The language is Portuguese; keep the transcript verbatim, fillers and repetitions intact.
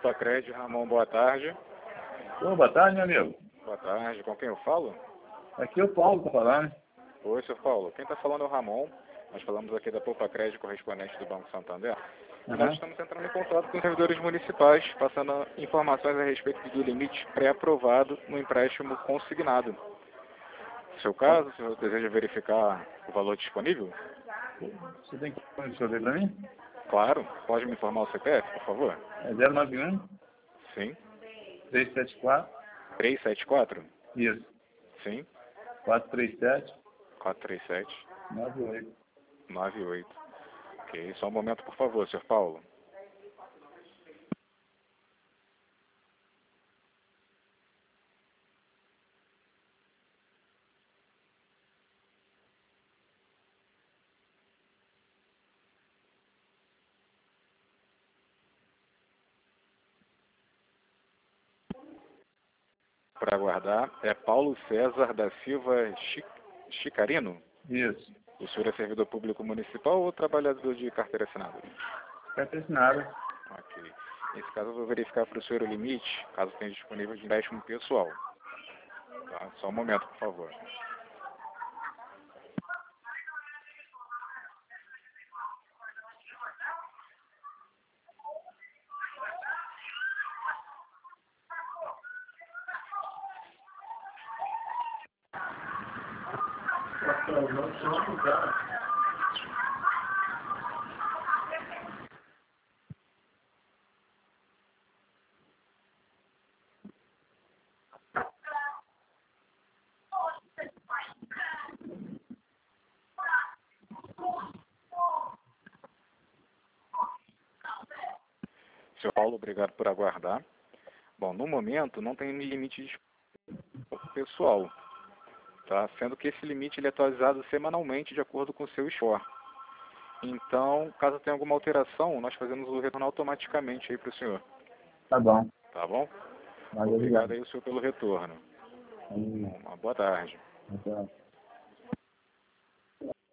Poupa Cred, Ramon, boa tarde. Ô, boa tarde, meu amigo. Boa tarde, com quem eu falo? Aqui é o Paulo, tá falando. Oi, senhor Paulo. Quem está falando é o Ramon. Nós falamos aqui da Poupa Cred, correspondente do Banco Santander. Uhum. E nós estamos entrando em contato com os servidores municipais, passando informações a respeito do limite pré-aprovado no empréstimo consignado. No seu caso, se você deseja verificar o valor disponível? Você tem que resolver para mim? Claro. Pode me informar o C P F, por favor? É zero nove um, Sim. três sete quatro. três sete quatro? Isso. Sim. quatro três sete. quatro três sete. nove oito. nove oito. Ok, só um momento, por favor, senhor Paulo. Para aguardar, é Paulo César da Silva Chi- Chicarino? Isso. O senhor é servidor público municipal ou trabalhador de carteira assinada? Carta assinada. Ok. Nesse caso, eu vou verificar para o senhor o limite, caso tenha disponível de empréstimo pessoal. Tá? Só um momento, por favor. Senhor Paulo, obrigado por aguardar. Bom, no momento não tem limite de pessoal, tá? Sendo que esse limite ele é atualizado semanalmente de acordo com o seu esforço. Então, caso tenha alguma alteração, nós fazemos o retorno automaticamente aí para o senhor. Tá bom. Tá bom? Mas Obrigado obrigado. aí o senhor pelo retorno. Hum. Uma boa tarde. Então.